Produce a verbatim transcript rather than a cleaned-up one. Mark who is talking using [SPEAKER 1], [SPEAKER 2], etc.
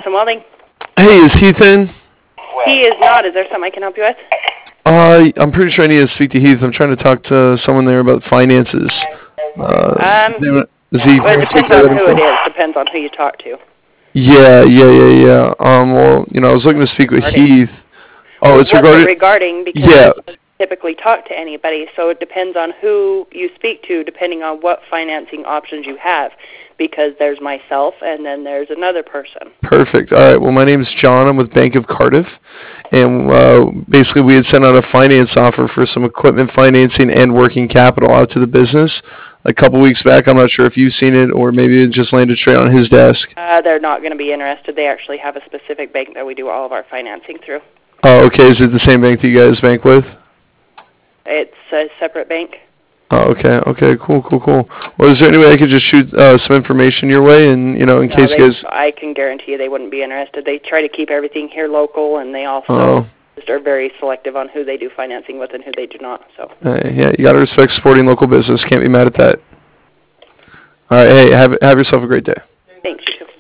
[SPEAKER 1] Johnson Welding.
[SPEAKER 2] Hey, is Heath in?
[SPEAKER 1] He is not. Is there something I can help you with?
[SPEAKER 2] Uh, I'm pretty sure I need to speak to Heath. I'm trying to talk to someone there about finances. Uh,
[SPEAKER 1] Um,
[SPEAKER 2] is he
[SPEAKER 1] well, it
[SPEAKER 2] free to take
[SPEAKER 1] depends
[SPEAKER 2] that
[SPEAKER 1] on who
[SPEAKER 2] info?
[SPEAKER 1] it is. Depends on who you talk to.
[SPEAKER 2] Yeah, yeah, yeah, yeah. Um, well, you know, I was looking to speak with
[SPEAKER 1] Regarding.
[SPEAKER 2] Heath. Oh, it's
[SPEAKER 1] What's
[SPEAKER 2] regarding.
[SPEAKER 1] it regarding? Because
[SPEAKER 2] Yeah.
[SPEAKER 1] I don't typically talk to anybody, so it depends on who you speak to, depending on what financing options you have. Because there's myself, and then there's another person.
[SPEAKER 2] Perfect. All right. Well, my name is John. I'm with Bank of Cardiff, and uh, basically we had sent out a finance offer for some equipment financing and working capital out to the business a couple weeks back. I'm not sure if you've seen it or maybe it just landed straight on his desk.
[SPEAKER 1] Uh, they're not going to be interested. They actually have a specific bank that we do all of our financing through.
[SPEAKER 2] Oh, okay. Is it the same bank that you guys bank with?
[SPEAKER 1] It's a separate bank.
[SPEAKER 2] Oh, okay. Okay. Cool. Cool. Cool. Well, is there any way I could just shoot uh, some information your way, and you know, in
[SPEAKER 1] No,
[SPEAKER 2] case
[SPEAKER 1] they,
[SPEAKER 2] you guys.
[SPEAKER 1] I can guarantee you they wouldn't be interested. They try to keep everything here local, and they also
[SPEAKER 2] Oh.
[SPEAKER 1] just are very selective on who they do financing with and who they do not. So.
[SPEAKER 2] Uh, yeah, you gotta respect supporting local business. Can't be mad at that. All right. Hey, have have yourself a great day.
[SPEAKER 1] Thanks, you too.